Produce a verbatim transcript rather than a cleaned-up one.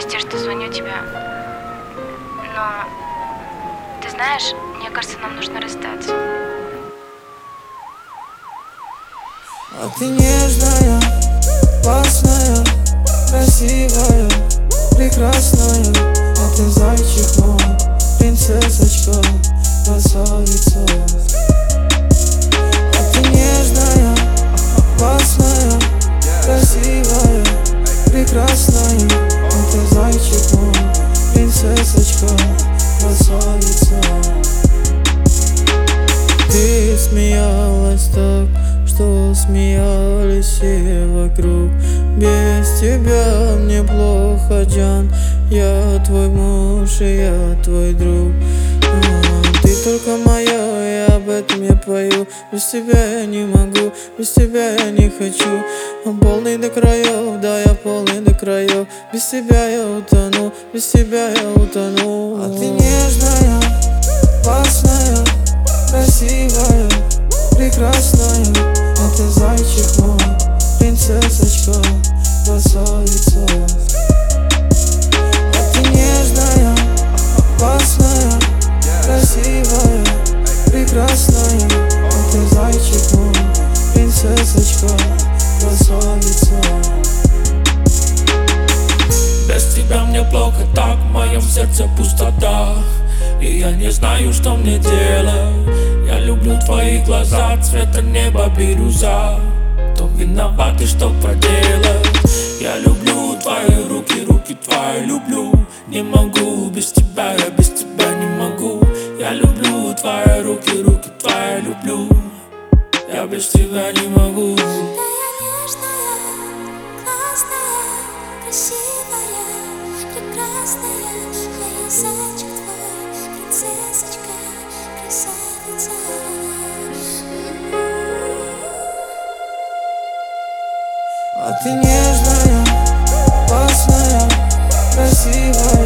Прости, что звоню тебе. Но, ты знаешь, мне кажется, нам нужно расстаться. А ты нежная, классная, красивая, прекрасная. А ты зайчик мой, принцессочка, красавица. А ты нежная, классная, красивая, прекрасная. А ты зайчик мой, принцессочка, красавица. Ты смеялась так, что смеялись все вокруг. Без тебя мне плохо, Джан. Я твой муж и я твой друг. а, Ты только моя, и об этом я пою. Без тебя я не могу, без тебя я не хочу. Он полный до краев, да, я полный до краев. Без тебя я утону, без тебя я утону. А ты нежная, классная, красивая, прекрасная. А ты зайчик мой, принцессочка, красавица. А ты нежная, классная, красивая, прекрасная. А ты зайчик мой, принцессочка, красавица. Без тебя мне плохо так, в моем сердце пустота. И я не знаю, что мне делать. Я люблю твои глаза, цвета неба бирюза. Кто виноват и что проделать? Я люблю твои руки, руки твои люблю. Не могу без тебя, я без тебя не могу. Я люблю твои руки, руки твои люблю. Я без тебя не могу. Зайчик твой, принцессочка, красавица. А ты нежная, классная, красивая,